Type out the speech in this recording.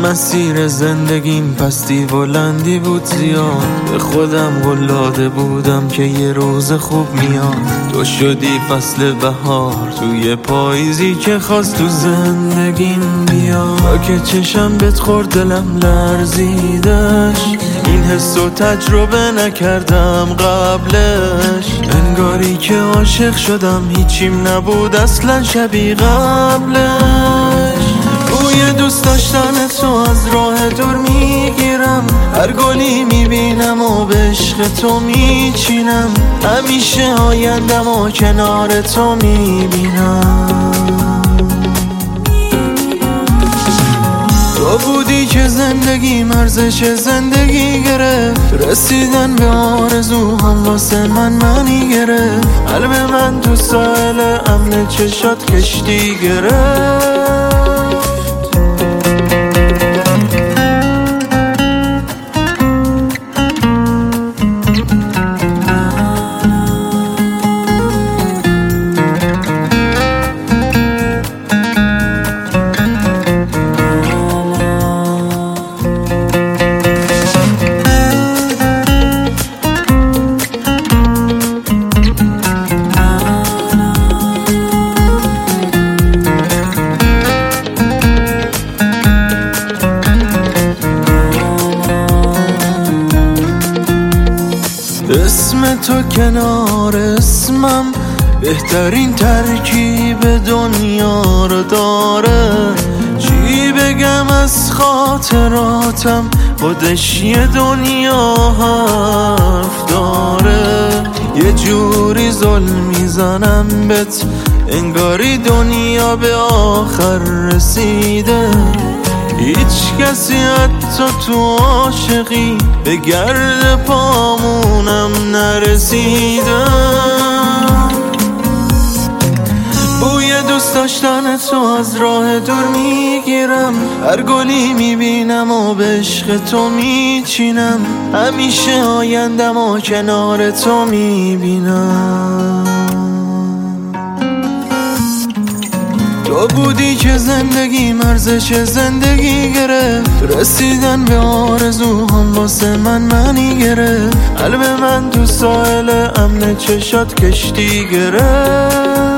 مسیر زندگیم پستی بلندی بود زیاد، به خودم قول بودم که یه روز خوب میاد. تو شدی فصل بهار توی پاییزی که خواست تو زندگیم بیاد. تا که چشم بهت خورد دلم لرزیدش، این حسو تجربه نکردم قبلش. انگاری که عاشق شدم هیچیم نبود اصلا شبیه قبلش. بوی دوست داشتن تو از راه دور میگیرم، هر گلی میبینم و به عشق تو میچینم. همیشه آیندم و کنار تو میبینم. تو بودی که زندگی ارزش زندگی گرفت، رسیدن به آرزوهام واسه من معنی گرفت. قلب من تو ساحل امن چشات کشتی گرفت. اسم تو کنار اسمم بهترین ترکیب دنیا رو داره. چی بگم از خاطراتم، خودش یه دنیا حرف داره. یه جوری ظلم میزنم بهت انگاری دنیا به آخر رسیده. هیچ کسی حتی تو عاشقی به گرد پامونم نرسیده. بوی دوست داشتن تو از راه دور میگیرم، هر گلی میبینم و به عشق تو میچینم. همیشه آیندم و کنار تو میبینم. تو بودی که زندگی ارزش زندگی گرفت، رسیدن به آرزوهام واسه من معنی گرفت. قلب من تو ساحل امن چشات کشتی گرفت.